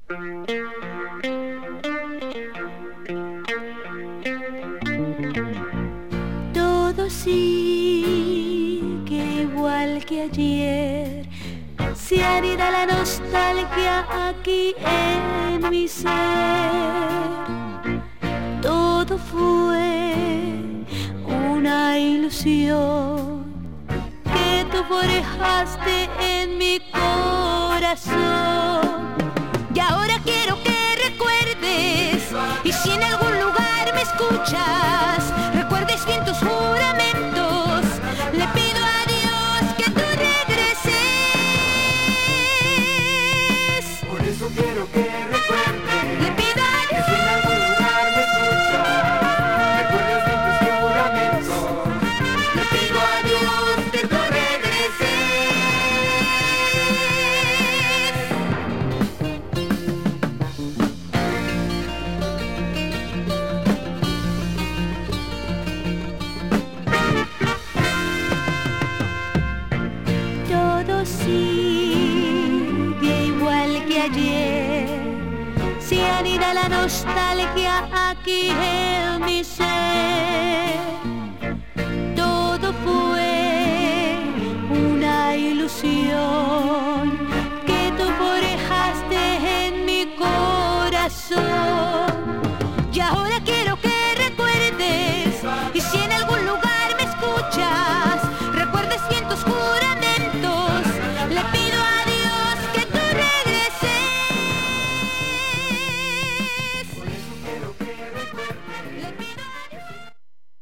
Todo sigue igual que ayer, se anida la nostalgia aquí en mi ser. Todo fue una ilusión que tú forjaste en mi corazón. Y ahora quiero que recuerdes, y si en algún lugar me escuchas, recuerdes bien tus juramentos. Le pido a Dios que tú regreses. Por eso quiero que recuerdes. Le pido a Que si en algún lugar me escuchas, recuerdes bien tus juramentos. Le pido a Dios que tú regreses. Todo sigue igual que ayer, se anida la nostalgia aquí en mi ser. Todo fue una ilusión que tú forjaste en mi corazón.